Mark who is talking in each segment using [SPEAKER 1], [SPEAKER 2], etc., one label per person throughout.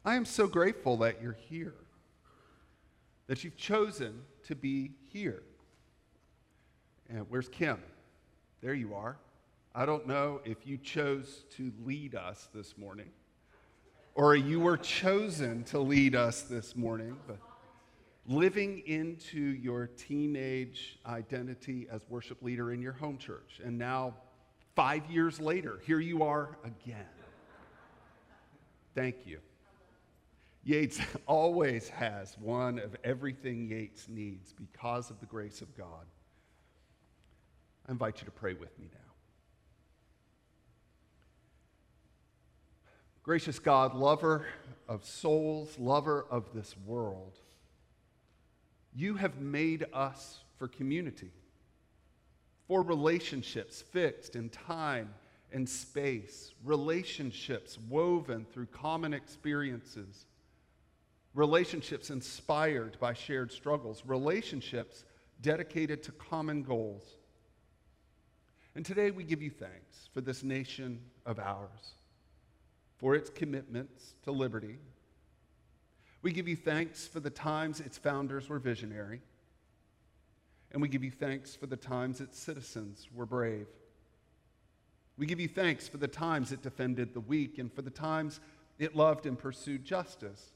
[SPEAKER 1] I am so grateful that you're here, that you've chosen to be here. And where's Kim? There you are. I don't know if you chose to lead us this morning or you were chosen to lead us this morning, but living into your teenage identity as worship leader in your home church. And now, 5 years later, here you are again. Thank you. Yates always has one of everything Yates needs because of the grace of God. I invite you to pray with me now. Gracious God, lover of souls, lover of this world, you have made us for community, for relationships fixed in time and space, relationships woven through common experiences, relationships inspired by shared struggles, relationships dedicated to common goals. And today we give you thanks for this nation of ours, for its commitments to liberty. We give you thanks for the times its founders were visionary. And we give you thanks for the times its citizens were brave. We give you thanks for the times it defended the weak and for the times it loved and pursued justice.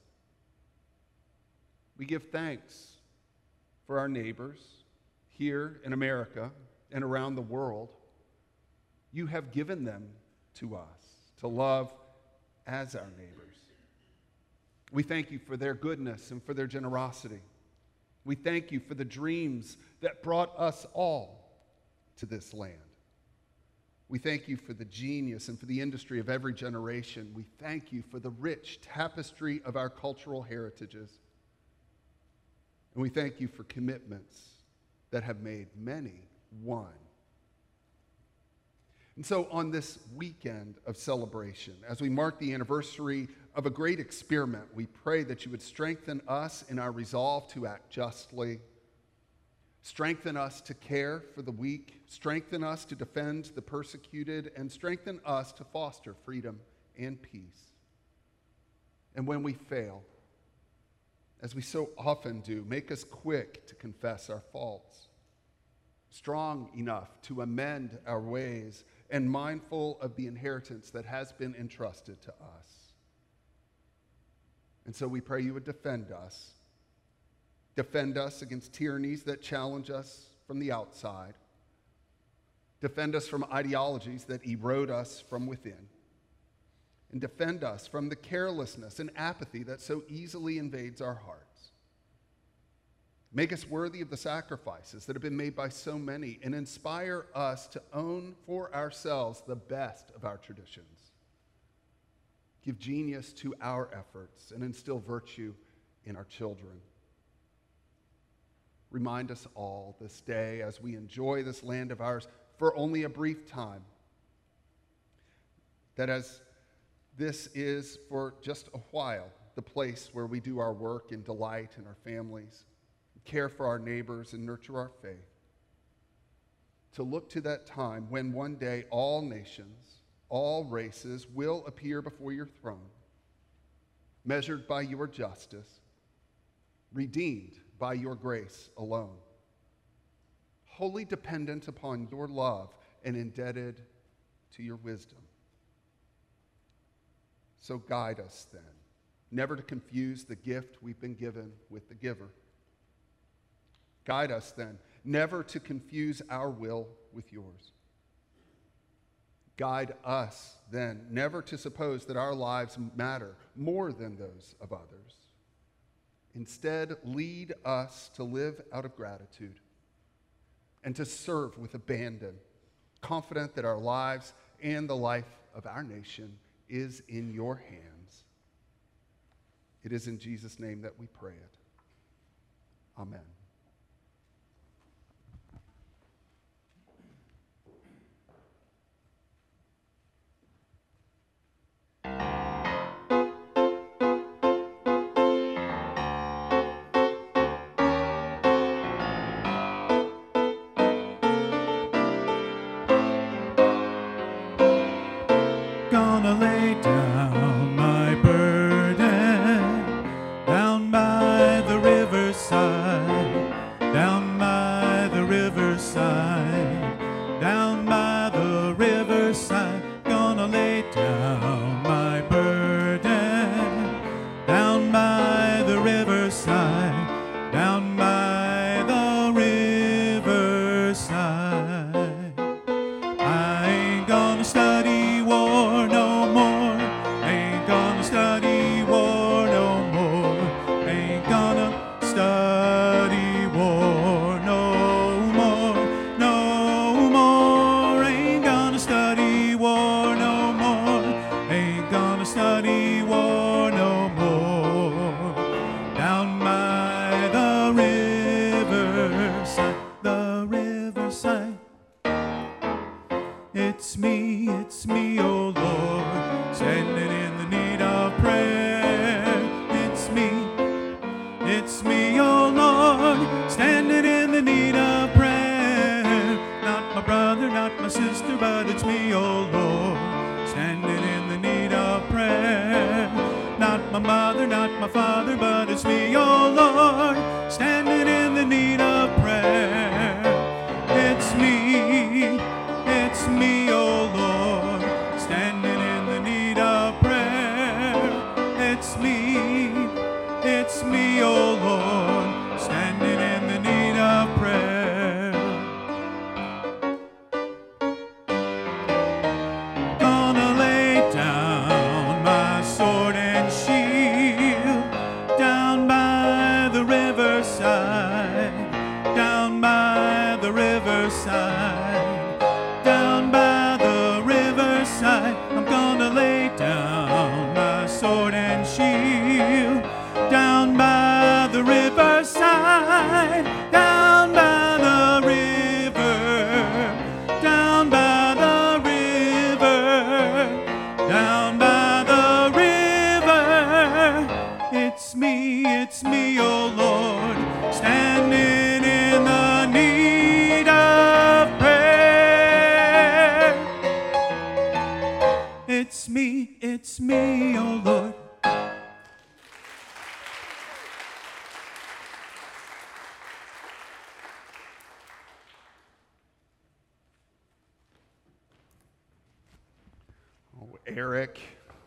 [SPEAKER 1] We give thanks for our neighbors here in America and around the world. You have given them to us to love as our neighbors. We thank you for their goodness and for their generosity. We thank you for the dreams that brought us all to this land. We thank you for the genius and for the industry of every generation. We thank you for the rich tapestry of our cultural heritages. And we thank you for commitments that have made many one. And so on this weekend of celebration, as we mark the anniversary of a great experiment, we pray that you would strengthen us in our resolve to act justly, strengthen us to care for the weak, strengthen us to defend the persecuted, and strengthen us to foster freedom and peace. And when we fail, as we so often do, make us quick to confess our faults, strong enough to amend our ways, and mindful of the inheritance that has been entrusted to us. And so we pray you would defend us. Defend us against tyrannies that challenge us from the outside. Defend us from ideologies that erode us from within. And defend us from the carelessness and apathy that so easily invades our hearts. Make us worthy of the sacrifices that have been made by so many, and inspire us to own for ourselves the best of our traditions. Give genius to our efforts and instill virtue in our children. Remind us all this day as we enjoy this land of ours for only a brief time, that as this is for just a while the place where we do our work and delight in our families, care for our neighbors, and nurture our faith, to look to that time when one day all nations, all races will appear before your throne, measured by your justice, redeemed by your grace alone, wholly dependent upon your love and indebted to your wisdom. So guide us then, never to confuse the gift we've been given with the giver. Guide us then, never to confuse our will with yours. Guide us then, never to suppose that our lives matter more than those of others. Instead, lead us to live out of gratitude and to serve with abandon, confident that our lives and the life of our nation is in your hands. It is in Jesus' name that we pray it. Amen.
[SPEAKER 2] Gonna lay down my burden down my burden, down by the riverside, down by the riverside. I ain't gonna study war no more, ain't gonna study war no more, ain't gonna study war no more, no more, ain't gonna study war no more, ain't gonna study war no more, down by the riverside, it's me, oh Lord, standing in the need of prayer. It's me, oh Lord, standing in the need of prayer. Not my brother, not my sister, but it's me, oh Lord, standing in the need of prayer. Not my mother, not my father, but it's me, oh Lord, standing in the need of prayer. It's me, oh Lord, standing in the need of prayer. It's me, oh Lord, standing in the need of prayer. Gonna lay down my sword and shield, down by the riverside, down by the riverside, down by the riverside. I'm gonna lay down my sword and shield, down by the riverside, down by the river, down by the river, down by the river. It's me, oh Lord, standing in the need of prayer. It's me, oh Lord.
[SPEAKER 1] Eric,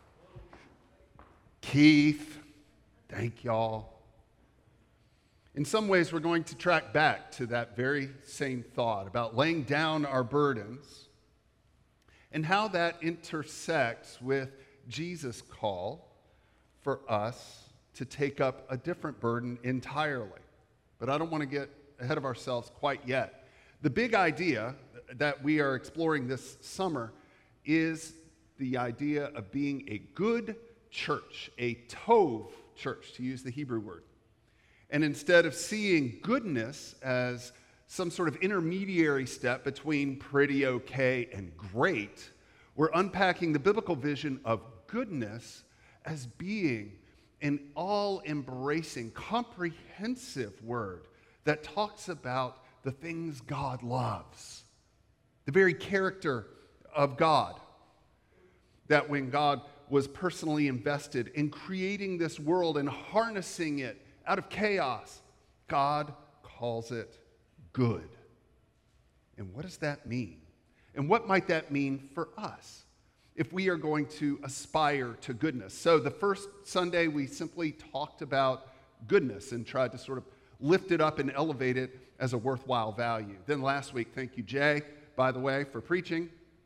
[SPEAKER 1] Keith, thank y'all. In some ways, we're going to track back to that very same thought about laying down our burdens and how that intersects with Jesus' call for us to take up a different burden entirely. But I don't want to get ahead of ourselves quite yet. The big idea that we are exploring this summer is the idea of being a good church, a tov church, to use the Hebrew word. And instead of seeing goodness as some sort of intermediary step between pretty okay and great, we're unpacking the biblical vision of goodness as being an all-embracing, comprehensive word that talks about the things God loves, the very character of God. That when God was personally invested in creating this world and harnessing it out of chaos, God calls it good. And what does that mean? And what might that mean for us if we are going to aspire to goodness? So the first Sunday, we simply talked about goodness and tried to sort of lift it up and elevate it as a worthwhile value. Then last week, thank you, Jay, by the way, for preaching.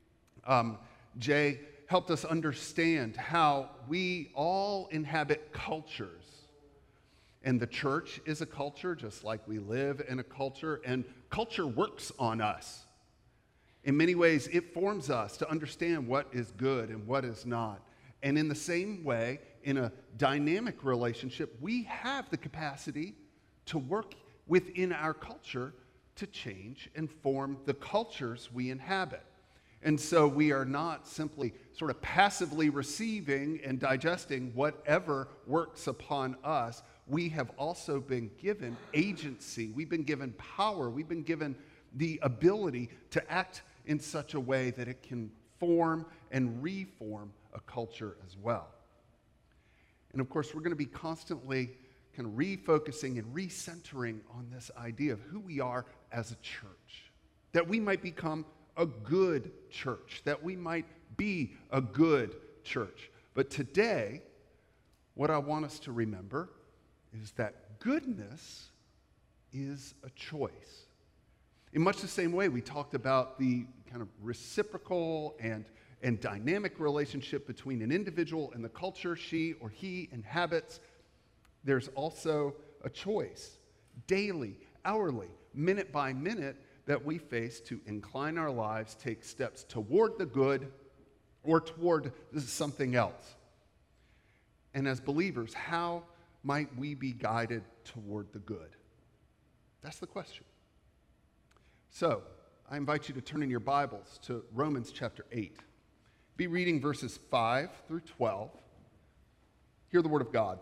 [SPEAKER 1] Jay helped us understand how we all inhabit cultures. And the church is a culture, just like we live in a culture, and culture works on us. In many ways, it forms us to understand what is good and what is not. And in the same way, in a dynamic relationship, we have the capacity to work within our culture to change and form the cultures we inhabit. And so we are not simply sort of passively receiving and digesting whatever works upon us. We have also been given agency. We've been given power. We've been given the ability to act in such a way that it can form and reform a culture as well. And of course, we're going to be constantly kind of refocusing and recentering on this idea of who we are as a church, that we might become a good church, that we might be a good church. But today, what I want us to remember is that goodness is a choice. In much the same way we talked about the kind of reciprocal and dynamic relationship between an individual and the culture she or he inhabits, there's also a choice, daily, hourly, minute by minute, that we face to incline our lives, take steps toward the good or toward something else. And as believers, how might we be guided toward the good? That's the question. So, I invite you to turn in your Bibles to Romans chapter 8. Be reading verses 5 through 12. Hear the word of God.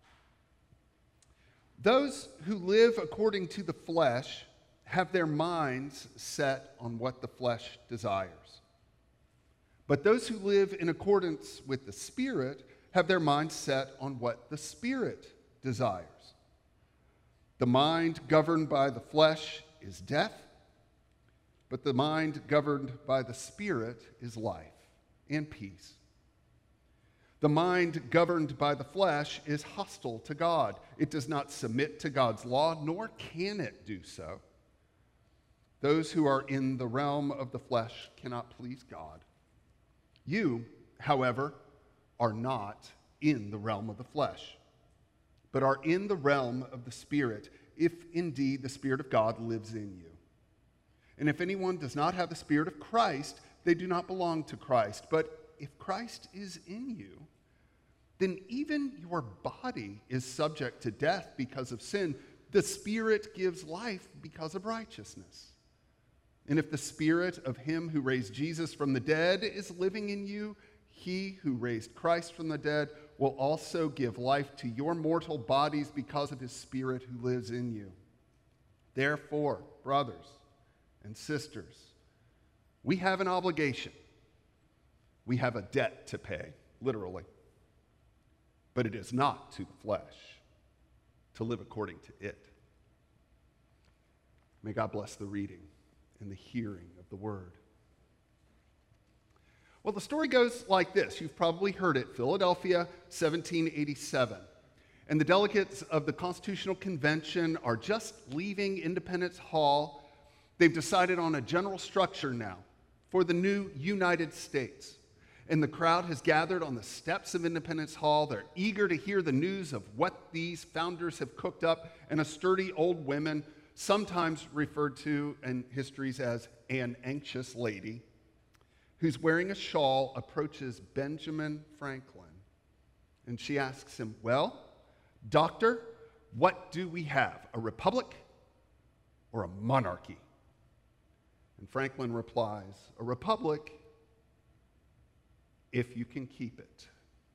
[SPEAKER 1] Those who live according to the flesh have their minds set on what the flesh desires. But those who live in accordance with the Spirit have their minds set on what the Spirit desires. The mind governed by the flesh is death, but the mind governed by the Spirit is life and peace. The mind governed by the flesh is hostile to God. It does not submit to God's law, nor can it do so. Those who are in the realm of the flesh cannot please God. You, however, are not in the realm of the flesh, but are in the realm of the Spirit, if indeed the Spirit of God lives in you. And if anyone does not have the Spirit of Christ, they do not belong to Christ. But if Christ is in you, then even your body is subject to death because of sin. The Spirit gives life because of righteousness. And if the Spirit of him who raised Jesus from the dead is living in you, he who raised Christ from the dead will also give life to your mortal bodies because of his Spirit who lives in you. Therefore, brothers and sisters, we have an obligation. We have a debt to pay, literally. But it is not to the flesh to live according to it. May God bless the reading and the hearing of the word. Well, the story goes like this. You've probably heard it. Philadelphia, 1787. And the delegates of the Constitutional Convention are just leaving Independence Hall. They've decided on a general structure now for the new United States. And the crowd has gathered on the steps of Independence Hall. They're eager to hear the news of what these founders have cooked up. And a sturdy old woman, sometimes referred to in histories as an anxious lady, who's wearing a shawl, approaches Benjamin Franklin. And she asks him, "Well, doctor, what do we have, a republic or a monarchy?" And Franklin replies, "A republic if you can keep it."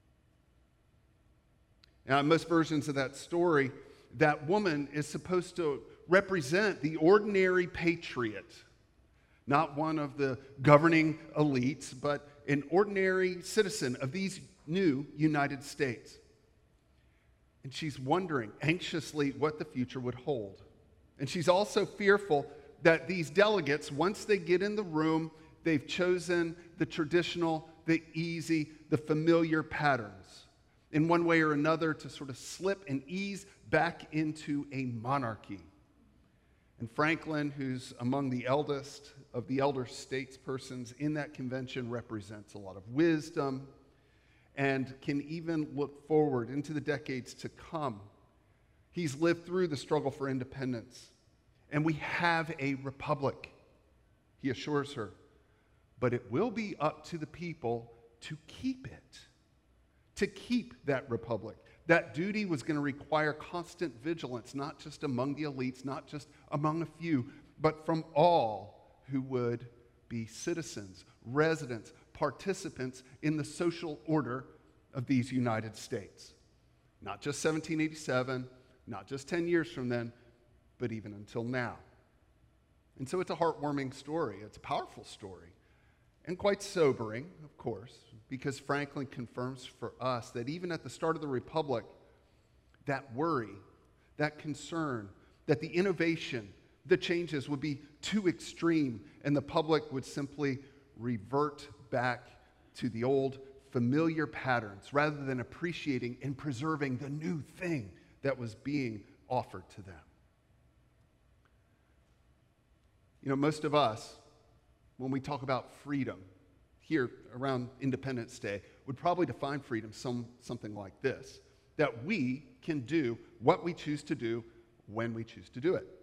[SPEAKER 1] Now, in most versions of that story, that woman is supposed to represent the ordinary patriot, not one of the governing elites, but an ordinary citizen of these new United States. And she's wondering anxiously what the future would hold. And she's also fearful that these delegates, once they get in the room, they've chosen the traditional, the easy, the familiar patterns, in one way or another, to sort of slip and ease back into a monarchy. And Franklin, who's among the eldest of the elder statespersons in that convention, represents a lot of wisdom and can even look forward into the decades to come. He's lived through the struggle for independence, and we have a republic, he assures her. But it will be up to the people to keep it, to keep that republic. That duty was going to require constant vigilance, not just among the elites, not just among a few, but from all who would be citizens, residents, participants in the social order of these United States. Not just 1787, not just 10 years from then, but even until now. And so it's a heartwarming story. It's a powerful story. And quite sobering, of course, because Franklin confirms for us that even at the start of the Republic, that worry, that concern, that the innovation, the changes would be too extreme and the public would simply revert back to the old familiar patterns rather than appreciating and preserving the new thing that was being offered to them. You know, most of us, when we talk about freedom here around Independence Day, would probably define freedom something like this, that we can do what we choose to do when we choose to do it.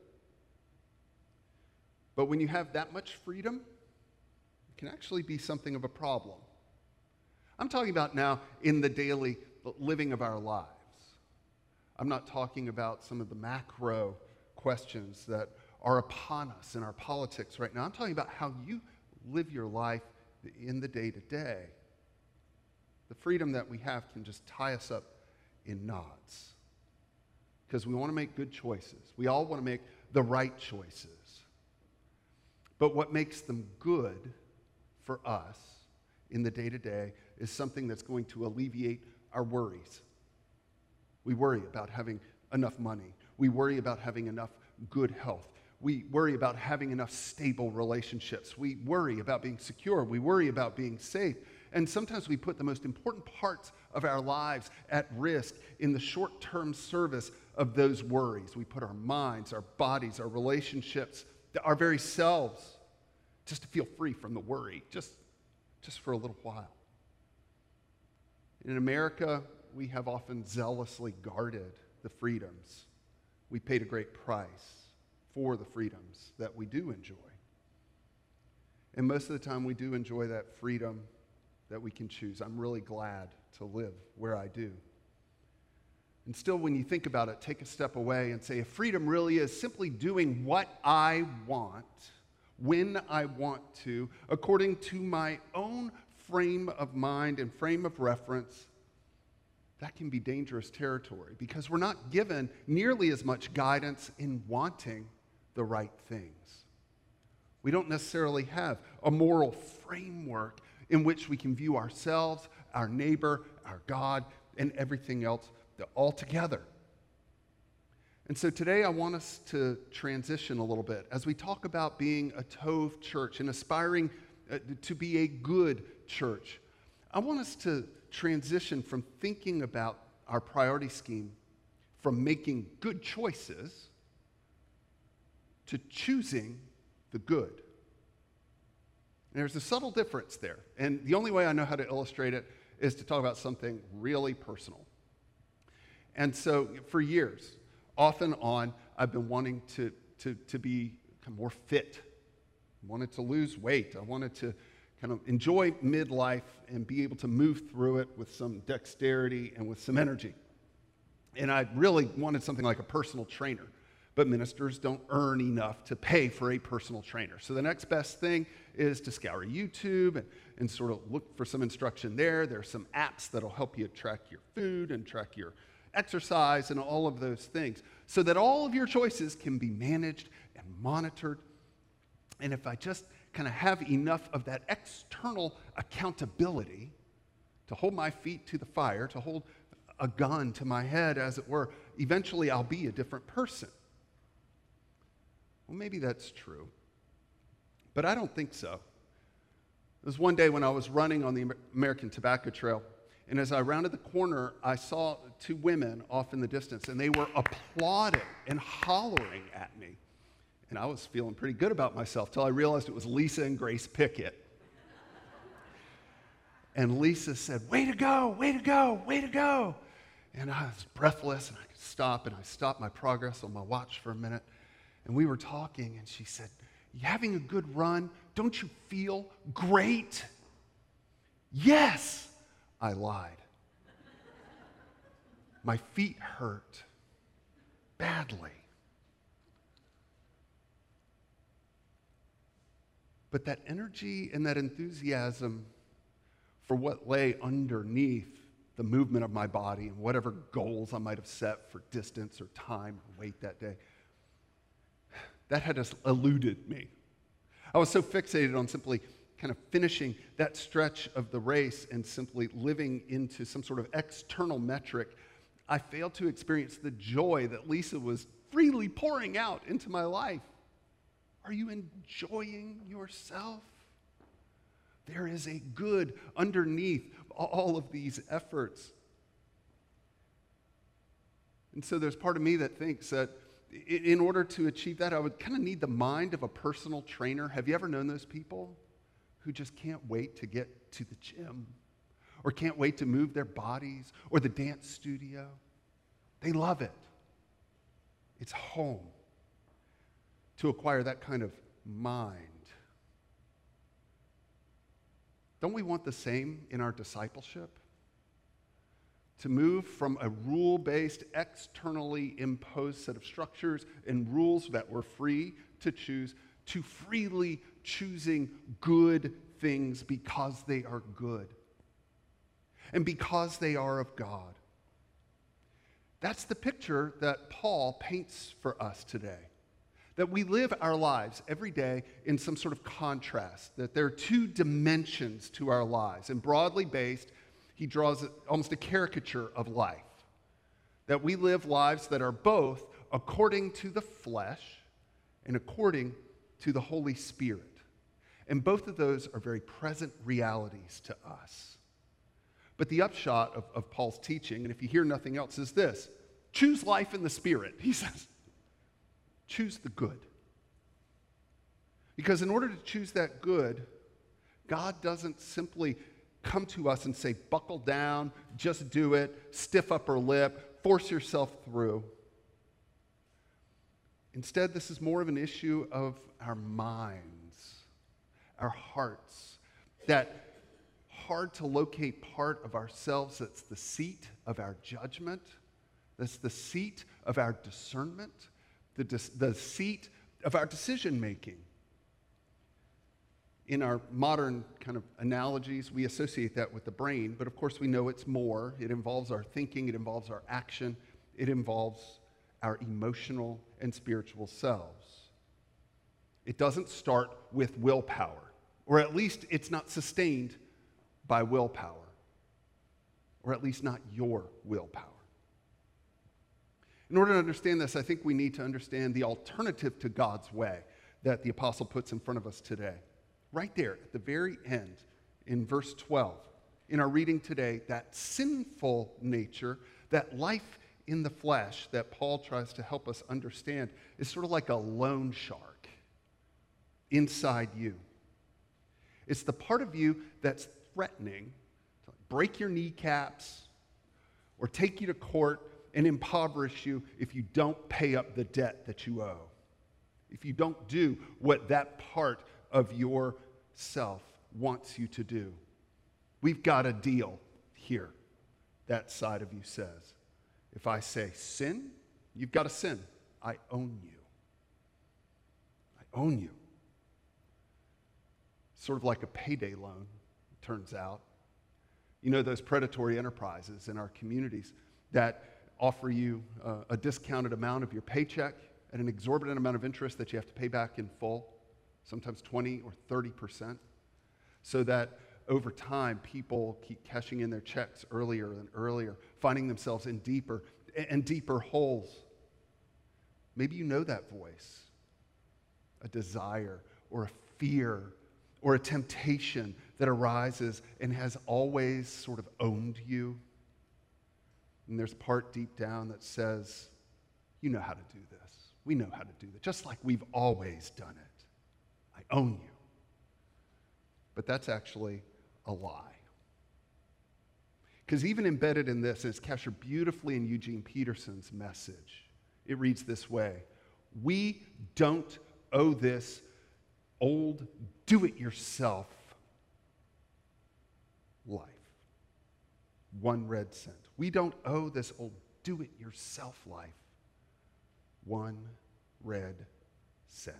[SPEAKER 1] But when you have that much freedom, it can actually be something of a problem. I'm talking about now in the daily living of our lives. I'm not talking about some of the macro questions that are upon us in our politics right now. I'm talking about how you live your life in the day-to-day. The freedom that we have can just tie us up in knots because we want to make good choices. We all want to make the right choices. But what makes them good for us in the day-to-day is something that's going to alleviate our worries. We worry about having enough money. We worry about having enough good health. We worry about having enough stable relationships. We worry about being secure. We worry about being safe. And sometimes we put the most important parts of our lives at risk in the short-term service of those worries. We put our minds, our bodies, our relationships, our very selves, just to feel free from the worry, just for a little while. In America, we have often zealously guarded the freedoms. We paid a great price for the freedoms that we do enjoy. And most of the time we do enjoy that freedom that we can choose. I'm really glad to live where I do. And still, when you think about it, take a step away and say, if freedom really is simply doing what I want, when I want to, according to my own frame of mind and frame of reference, that can be dangerous territory because we're not given nearly as much guidance in wanting the right things. We don't necessarily have a moral framework in which we can view ourselves, our neighbor, our God, and everything else all together. And so today I want us to transition a little bit as we talk about being a Tov church and aspiring to be a good church. I want us to transition from thinking about our priority scheme, from making good choices, to choosing the good. And there's a subtle difference there. And the only way I know how to illustrate it is to talk about something really personal. And so for years, off and on, I've been wanting to be more fit. I wanted to lose weight. I wanted to kind of enjoy midlife and be able to move through it with some dexterity and with some energy. And I really wanted something like a personal trainer. But ministers don't earn enough to pay for a personal trainer. So the next best thing is to scour YouTube and sort of look for some instruction there. There are some apps that'll help you track your food and track your exercise and all of those things so that all of your choices can be managed and monitored. And if I just kind of have enough of that external accountability to hold my feet to the fire, to hold a gun to my head, as it were, eventually I'll be a different person. Well, maybe that's true, but I don't think so. It was one day when I was running on the American Tobacco Trail, and as I rounded the corner, I saw two women off in the distance, and they were applauding and hollering at me. And I was feeling pretty good about myself till I realized it was Lisa and Grace Pickett. And Lisa said, "Way to go, way to go, way to go." And I was breathless, and I could stop, and I stopped my progress on my watch for a minute. And we were talking, and she said, "You having a good run? Don't you feel great?" "Yes," I lied. My feet hurt badly. But that energy and that enthusiasm for what lay underneath the movement of my body and whatever goals I might have set for distance or time or weight that day, that had just eluded me. I was so fixated on simply kind of finishing that stretch of the race and simply living into some sort of external metric, I failed to experience the joy that Lisa was freely pouring out into my life. Are you enjoying yourself? There is a good underneath all of these efforts. And so there's part of me that thinks that in order to achieve that, I would kind of need the mind of a personal trainer. Have you ever known those people who just can't wait to get to the gym or can't wait to move their bodies or the dance studio? They love it. It's home to acquire that kind of mind. Don't we want the same in our discipleship? To move from a rule-based, externally imposed set of structures and rules that we're free to choose, to freely choosing good things because they are good and because they are of God. That's the picture that Paul paints for us today. That we live our lives every day in some sort of contrast, that there are two dimensions to our lives. And broadly based, he draws almost a caricature of life. That we live lives that are both according to the flesh and according to the Holy Spirit. And both of those are very present realities to us. But the upshot of Paul's teaching, and if you hear nothing else, is this: choose life in the Spirit, he says. Choose the good. Because in order to choose that good, God doesn't simply come to us and say, buckle down, just do it, stiff upper lip, force yourself through. Instead, this is more of an issue of our minds, our hearts, that hard to locate part of ourselves that's the seat of our judgment, that's the seat of our discernment, the seat of our decision-making. In our modern kind of analogies, we associate that with the brain, but of course we know it's more. It involves our thinking, it involves our action, it involves our emotional and spiritual selves. It doesn't start with willpower, or at least it's not sustained by willpower, or at least not your willpower. In order to understand this, I think we need to understand the alternative to God's way that the apostle puts in front of us today. Right there at the very end, in verse 12, in our reading today, that sinful nature, that life in the flesh that Paul tries to help us understand is sort of like a loan shark inside you. It's the part of you that's threatening to break your kneecaps or take you to court and impoverish you if you don't pay up the debt that you owe. If you don't do what that part of yourself wants you to do. We've got a deal here, that side of you says. If I say sin, you've got to sin. I own you. I own you. Sort of like a payday loan, it turns out. You know those predatory enterprises in our communities that offer you a discounted amount of your paycheck at an exorbitant amount of interest that you have to pay back in full, sometimes 20 or 30%, so that over time people keep cashing in their checks earlier and earlier, finding themselves in deeper and deeper holes. Maybe you know that voice, a desire or a fear or a temptation that arises and has always sort of owned you. And there's part deep down that says, you know how to do this. We know how to do this, just like we've always done it. I own you. But that's actually a lie. Because even embedded in this, and it's captured beautifully in Eugene Peterson's message, it reads this way: we don't owe this old do-it-yourself life 1 red cent. We don't owe this old do-it-yourself life 1 red cent.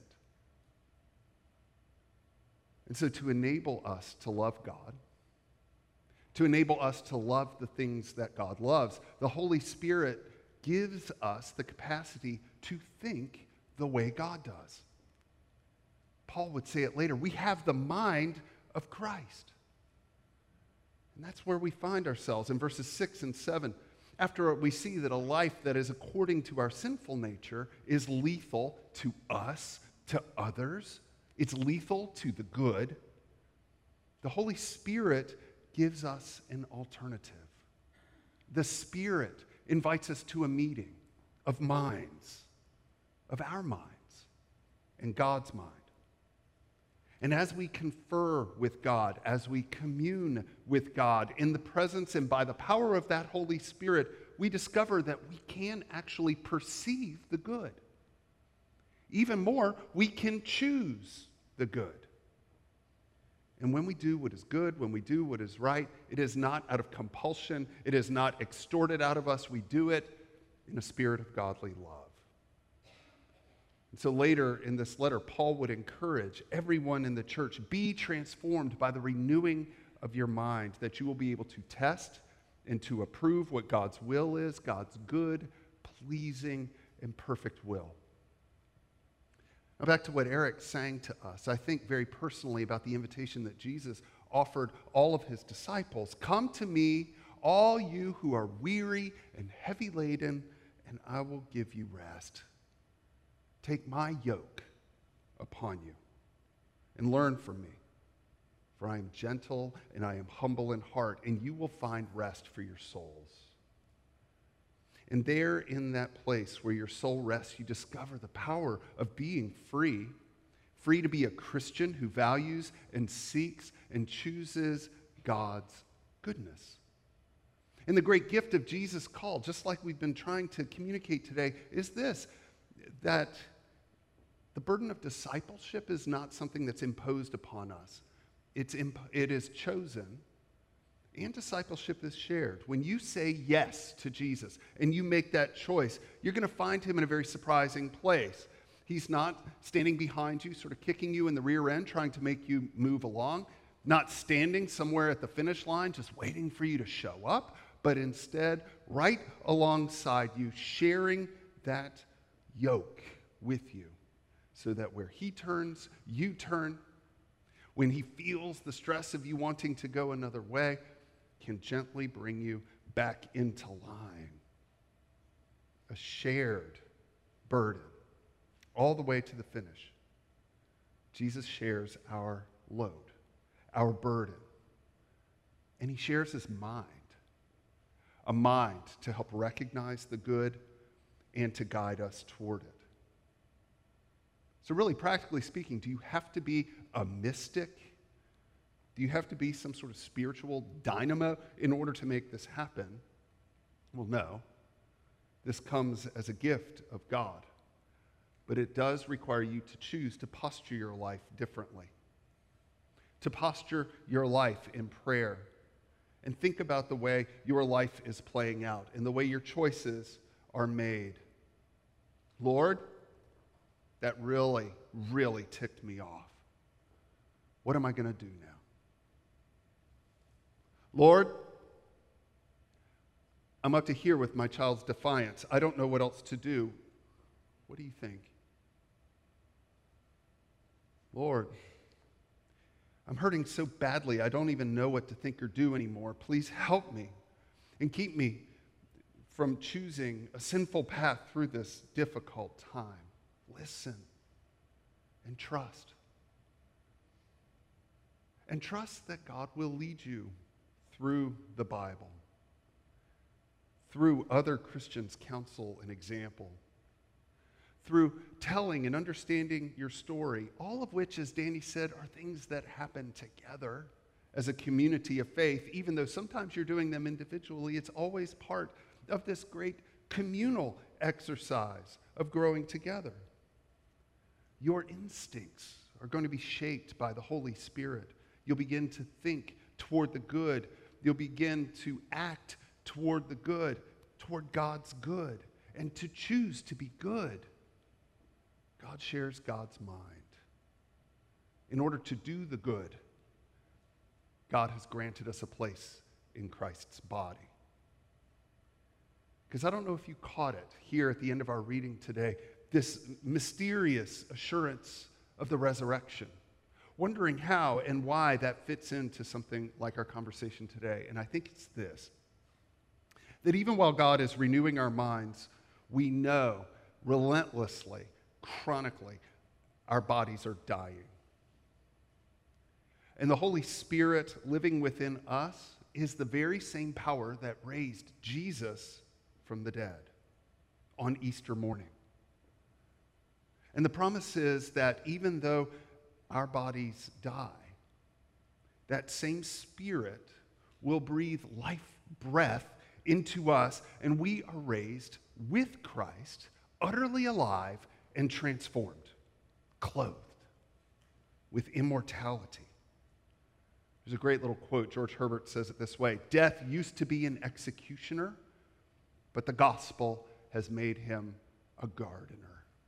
[SPEAKER 1] And so to enable us to love God, to enable us to love the things that God loves, the Holy Spirit gives us the capacity to think the way God does. Paul would say it later, we have the mind of Christ. And that's where we find ourselves in verses 6 and 7. After we see that a life that is according to our sinful nature is lethal to us, to others, it's lethal to the good. The Holy Spirit gives us an alternative. The Spirit invites us to a meeting of minds, of our minds, and God's mind. And as we confer with God, as we commune with God in the presence and by the power of that Holy Spirit, we discover that we can actually perceive the good. Even more, we can choose the good. And when we do what is good, when we do what is right, it is not out of compulsion, it is not extorted out of us. We do it in a spirit of godly love. And so later in this letter, Paul would encourage everyone in the church, be transformed by the renewing of your mind, that you will be able to test and to approve what God's will is, God's good, pleasing, and perfect will. Now back to what Eric sang to us, I think very personally about the invitation that Jesus offered all of his disciples. Come to me, all you who are weary and heavy laden, and I will give you rest. Take my yoke upon you and learn from me, for I am gentle and I am humble in heart, and you will find rest for your souls. And there in that place where your soul rests, you discover the power of being free, free to be a Christian who values and seeks and chooses God's goodness. And the great gift of Jesus' call, just like we've been trying to communicate today, is this, that the burden of discipleship is not something that's imposed upon us. It is chosen, and discipleship is shared. When you say yes to Jesus and you make that choice, you're going to find him in a very surprising place. He's not standing behind you, sort of kicking you in the rear end, trying to make you move along, not standing somewhere at the finish line, just waiting for you to show up, but instead right alongside you, sharing that yoke with you, so that where he turns, you turn. When he feels the stress of you wanting to go another way, can gently bring you back into line. A shared burden all the way to the finish. Jesus shares our load, our burden, and he shares his mind. A mind to help recognize the good and to guide us toward it. So really, practically speaking, do you have to be a mystic? Do you have to be some sort of spiritual dynamo in order to make this happen? Well, no. This comes as a gift of God. But it does require you to choose to posture your life differently. To posture your life in prayer. And think about the way your life is playing out and the way your choices are made. Lord, that really, really ticked me off. What am I going to do now? Lord, I'm up to here with my child's defiance. I don't know what else to do. What do you think? Lord, I'm hurting so badly, I don't even know what to think or do anymore. Please help me and keep me from choosing a sinful path through this difficult time. Listen and trust. And trust that God will lead you through the Bible, through other Christians' counsel and example, through telling and understanding your story, all of which, as Danny said, are things that happen together as a community of faith. Even though sometimes you're doing them individually, it's always part of this great communal exercise of growing together. Your instincts are going to be shaped by the Holy Spirit. You'll begin to think toward the good. You'll begin to act toward the good, toward God's good, and to choose to be good. God shares God's mind. In order to do the good, God has granted us a place in Christ's body. Because I don't know if you caught it here at the end of our reading today, this mysterious assurance of the resurrection, wondering how and why that fits into something like our conversation today. And I think it's this, that even while God is renewing our minds, we know relentlessly, chronically, our bodies are dying. And the Holy Spirit living within us is the very same power that raised Jesus from the dead on Easter morning. And the promise is that even though our bodies die, that same Spirit will breathe life breath into us, and we are raised with Christ, utterly alive and transformed, clothed with immortality. There's a great little quote. George Herbert says it this way: "Death used to be an executioner, but the gospel has made him a gardener."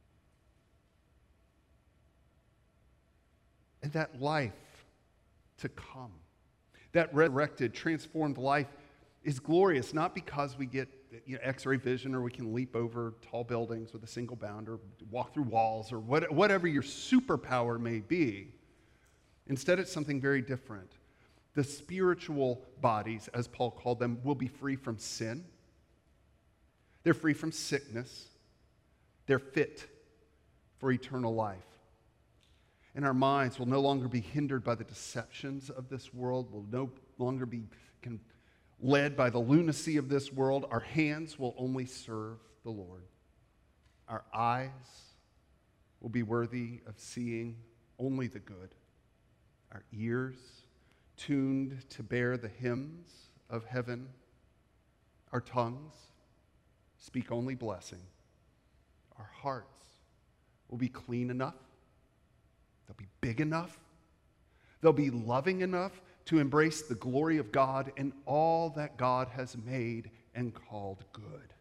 [SPEAKER 1] And that life to come, that resurrected, transformed life is glorious, not because we get X-ray vision or we can leap over tall buildings with a single bound or walk through walls or whatever your superpower may be. Instead, it's something very different. The spiritual bodies, as Paul called them, will be free from sin. They're free from sickness. They're fit for eternal life. And our minds will no longer be hindered by the deceptions of this world, will no longer be led by the lunacy of this world. Our hands will only serve the Lord. Our eyes will be worthy of seeing only the good. Our ears tuned to bear the hymns of heaven. Our tongues speak only blessing. Our hearts will be clean enough. They'll be big enough. They'll be loving enough to embrace the glory of God and all that God has made and called good.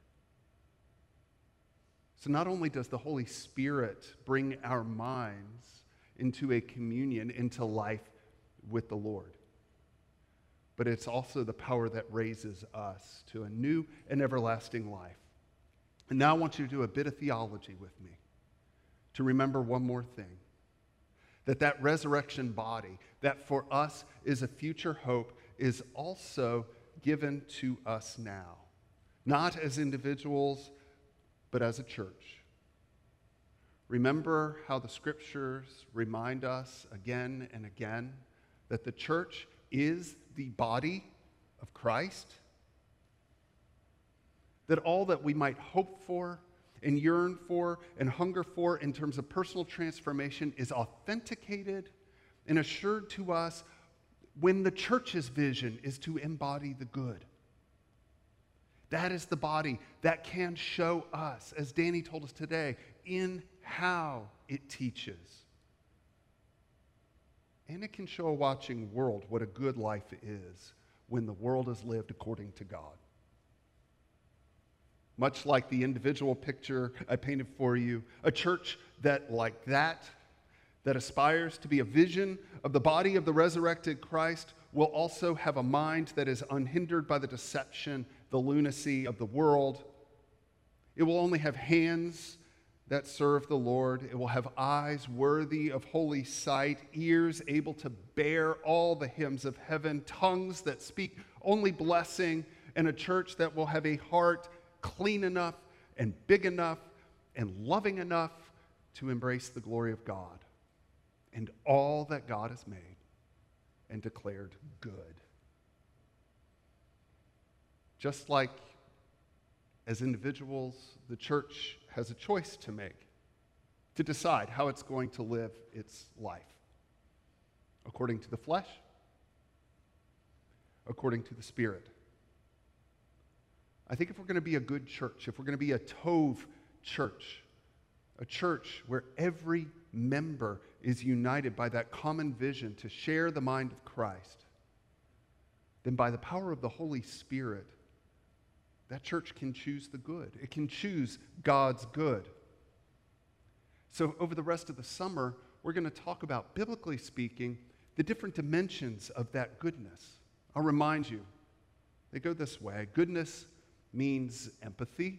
[SPEAKER 1] So not only does the Holy Spirit bring our minds into a communion, into life with the Lord, but it's also the power that raises us to a new and everlasting life. And now I want you to do a bit of theology with me, to remember one more thing. That resurrection body, that for us is a future hope, is also given to us now. Not as individuals, but as a church. Remember how the scriptures remind us again and again that the church is the body of Christ? That all that we might hope for and yearn for and hunger for in terms of personal transformation is authenticated and assured to us when the church's vision is to embody the good. That is the body that can show us, as Danny told us today, in how it teaches. And it can show a watching world what a good life is when the world is lived according to God. Much like the individual picture I painted for you, a church that aspires to be a vision of the body of the resurrected Christ will also have a mind that is unhindered by the deception, the lunacy of the world. It will only have hands that serve the Lord. It will have eyes worthy of holy sight, ears able to bear all the hymns of heaven, tongues that speak only blessing, and a church that will have a heart clean enough and big enough and loving enough to embrace the glory of God and all that God has made and declared good. Just like as individuals, the church has a choice to make, to decide how it's going to live its life. According to the flesh, according to the Spirit. I think if we're going to be a good church, if we're going to be a Tov church, a church where every member is united by that common vision to share the mind of Christ, then by the power of the Holy Spirit, that church can choose the good. It can choose God's good. So over the rest of the summer, we're going to talk about, biblically speaking, the different dimensions of that goodness. I'll remind you, they go this way. Goodness means empathy.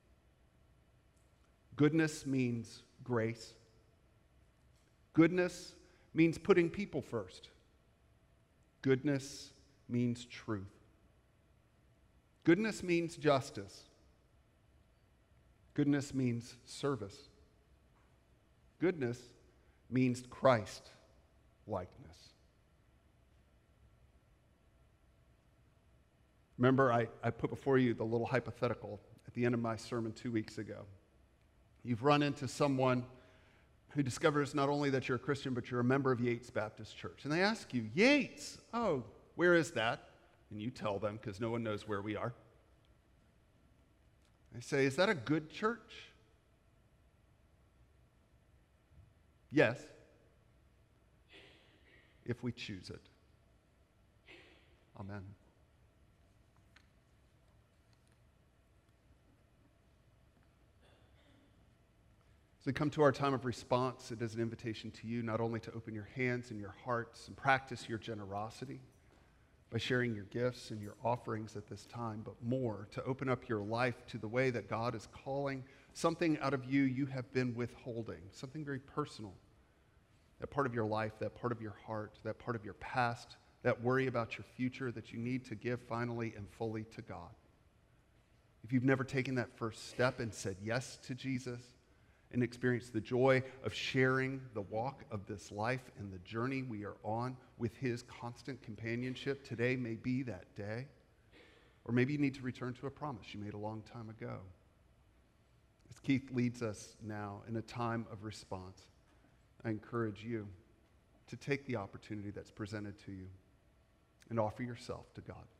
[SPEAKER 1] Goodness means grace. Goodness means putting people first. Goodness means truth. Goodness means justice. Goodness means service. Goodness means Christ-likeness. Remember, I put before you the little hypothetical at the end of my sermon 2 weeks ago. You've run into someone who discovers not only that you're a Christian, but you're a member of Yates Baptist Church. And they ask you, Yates, oh, where is that? And you tell them, because no one knows where we are. They say, is that a good church? Yes, if we choose it. Amen. As we come to our time of response, it is an invitation to you not only to open your hands and your hearts and practice your generosity by sharing your gifts and your offerings at this time, but more to open up your life to the way that God is calling something out of you have been withholding, something very personal. That part of your life, that part of your heart, that part of your past, that worry about your future that you need to give finally and fully to God. If you've never taken that first step and said yes to Jesus and experienced the joy of sharing the walk of this life and the journey we are on with his constant companionship, today may be that day. Or maybe you need to return to a promise you made a long time ago. As Keith leads us now in a time of response, I encourage you to take the opportunity that's presented to you and offer yourself to God.